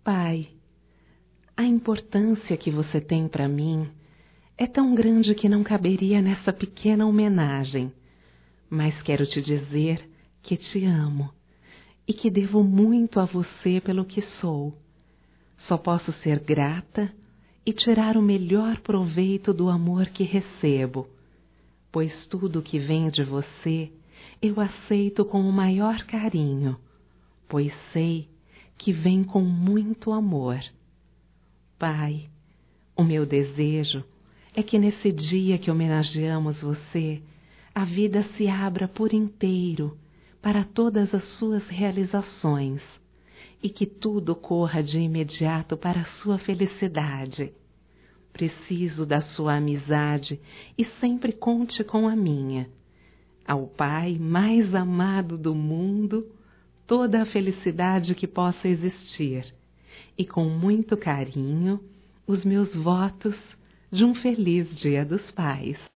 Pai, a importância que você tem para mim é tão grande que não caberia nessa pequena homenagem, mas quero te dizer que te amo e que devo muito a você pelo que sou. Só posso ser grata e tirar o melhor proveito do amor que recebo, pois tudo que vem de você eu aceito com o maior carinho, pois sei que vem com muito amor. Pai, o meu desejo é que nesse dia que homenageamos você, a vida se abra por inteiro para todas as suas realizações e que tudo corra de imediato para a sua felicidade. Preciso da sua amizade e sempre conte com a minha. Ao Pai mais amado do mundo, toda a felicidade que possa existir, e com muito carinho, os meus votos de um feliz Dia dos Pais.